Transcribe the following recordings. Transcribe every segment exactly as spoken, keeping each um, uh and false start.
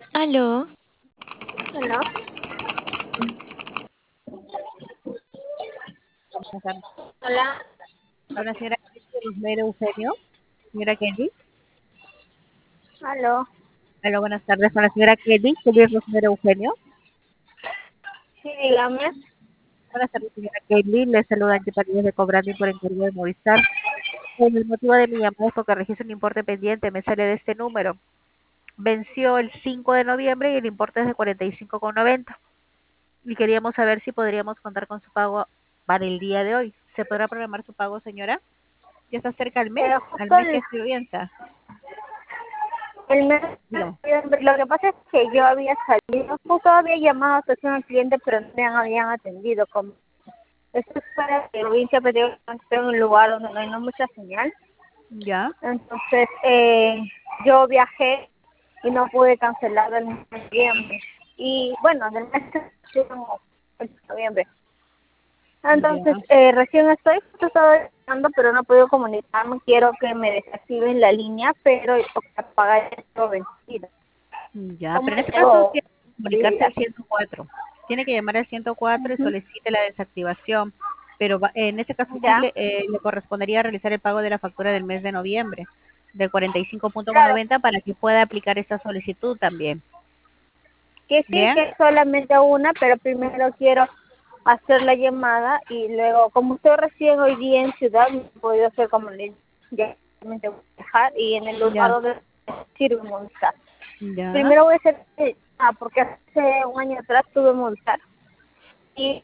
Aló, Hola, Buenas tardes. hola, Habla señora Rosemary Eugenio. Señora Kelly. aló, Hola, buenas tardes con la señora Kelly. Kelly Rosemary Eugenio. sí, dígame. Buenas tardes, señora Kelly. Le saluda Angie Padilla de Cobrando por encargo de Movistar. Con el motivo de mi llamada es porque registro un importe pendiente. Me sale de este número. Venció el cinco de noviembre y el importe es de cuarenta y cinco con noventa. Y queríamos saber si podríamos contar con su pago para el día de hoy. ¿Se podrá programar su pago, señora? Ya está cerca el mes, Eh, al justo mes que el, comienza. el mes de Dígame. noviembre, lo que pasa es que yo había salido, justo había llamado a atención al cliente, pero no me habían atendido. Como esto es para la provincia, pero yo estoy en un lugar donde no hay no mucha señal. ¿Ya? Entonces, eh, yo viajé y no pude cancelar el mes de noviembre. Y bueno, del mes de noviembre. Entonces, Ya. eh, recién estoy, justo estaba llamando, pero no he podido comunicarme. Quiero que me desactiven la línea, pero pagar esto vencido. Ya, ¿Cómo pero en este caso debo tiene que comunicarse pedirla? al ciento cuatro. Tiene que llamar al ciento cuatro y Ujú. solicite la desactivación. Pero va- en este caso sí Ya, le, eh, le correspondería realizar el pago de la factura del mes de noviembre de cuarenta y cinco con claro, noventa para que pueda aplicar esta solicitud también. que sí, ¿Bien? que es solamente una, pero primero quiero hacer la llamada y luego, como estoy recién hoy día en ciudad, no he podido hacer como le ya me tengo que dejar y en el lugar Ya, donde sirve Movistar. ya, Primero voy a hacer, eh, ah, porque hace un año atrás tuve Movistar y,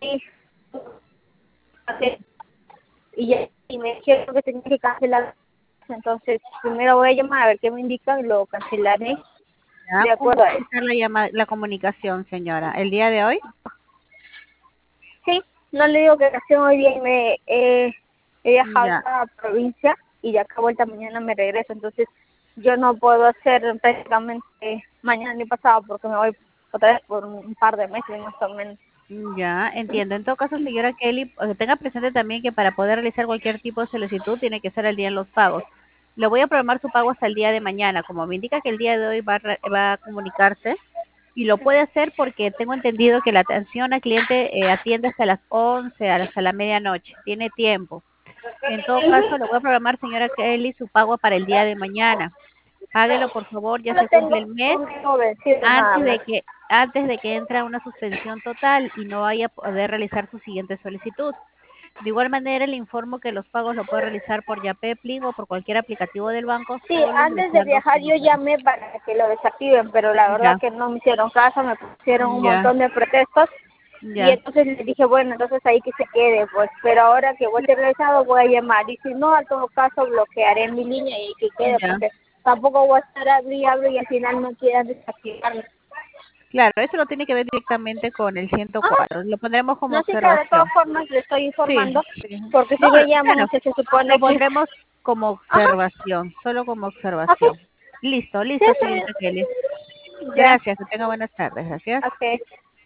y, ya- y me dijeron que tenía que cancelar. Entonces, primero voy a llamar a ver qué me indican y luego cancelaré ya. de ¿Cómo acuerdo va a a eso. estar la llama, la comunicación, señora? ¿El día de hoy? Sí, no le digo que recién hoy día me eh, he viajado Ya, a la provincia y ya que vuelta mañana me regreso. Entonces, yo no puedo hacer prácticamente mañana ni pasado porque me voy otra vez por un par de meses más o menos. ya, entiendo. En todo caso, señora Kelly, eh, tenga presente también que para poder realizar cualquier tipo de solicitud tiene que ser el día en los pagos. Le voy a programar su pago hasta el día de mañana. Como me indica que el día de hoy va a, re- va a comunicarse y lo puede hacer porque tengo entendido que la atención al cliente eh, atiende hasta las once, hasta la medianoche. Tiene tiempo. En todo caso, le voy a programar, señora Kelly, su pago para el día de mañana. Páguelo, por favor, ya Solo se tengo cumple el mes un tengo vencido nada antes más. de que antes de que entre a una suspensión total y no vaya a poder realizar su siguiente solicitud. De igual manera, le informo que los pagos lo puede realizar por Yapepli o por cualquier aplicativo del banco, Sí, solo antes de ingresando su viajar yo número. llamé para que lo desactiven, pero la verdad Ya, que no me hicieron caso, me pusieron un ya, montón de pretextos y ya, entonces les dije, bueno, entonces ahí que se quede, pues, pero ahora que voy a ser realizado voy a llamar y si no, a todo caso bloquearé mi línea y que quede ya. porque tampoco voy a estar abro y abro y al final no quieran desactivarlo. Claro, eso lo tiene que ver directamente con el ciento Ah, cuatro. Lo pondremos como no sé, claro, de todas observación. formas le estoy Sí, informando sí. porque No, si me llaman claro, se, se lo supone que... pondremos como Ajá, observación, solo como ok, observación. Listo, sí, listo, está señorita bien. Kelly. Ya, Gracias, que tenga buenas tardes. Gracias. ok.